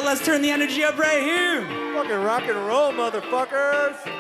let's turn the energy up right here. Fucking rock and roll, motherfuckers.